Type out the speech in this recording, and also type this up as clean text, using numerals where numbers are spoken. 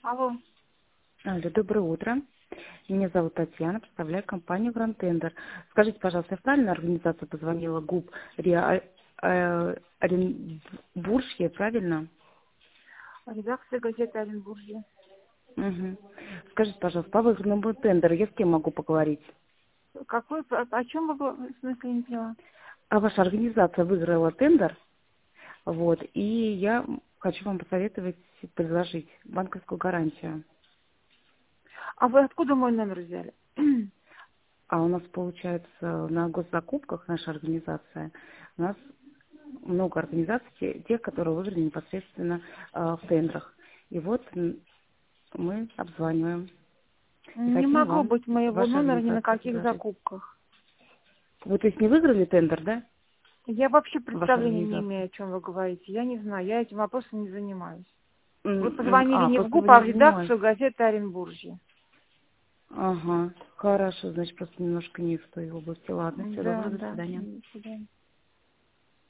Алло. Алло, доброе утро. Меня зовут Татьяна, представляю компанию Grand Tender. Скажите, пожалуйста, я правильно организация позвонила ГУП РИА Оренбуржье, правильно? Редакция газеты Оренбуржье. Угу. Скажите, пожалуйста, по выигранному тендеру я с кем могу поговорить? Какой, о чем вы, в смысле, не поняла? А ваша организация выиграла тендер, вот, и я хочу вам посоветовать предложить банковскую гарантию. А вы откуда мой номер взяли? А у нас, получается, на госзакупках наша организация, у нас много организаций, тех, которые выиграли непосредственно в тендерах. И вот мы обзваниваем и Не хотим могло вам быть моего вашей номера ни на организации каких предложить. закупках. Вы, то есть, не выиграли тендер, да? Я вообще Ваша представления не организация? имею, о чем вы говорите. Я не знаю, я этим вопросом не занимаюсь. Вы позвонили А, не в просто вы ГУП, а не в занимались. редакцию газеты Оренбуржье. Ага, хорошо, значит, просто немножко не в той области. Ладно, все, Да, доброго, до да. свидания. До свидания.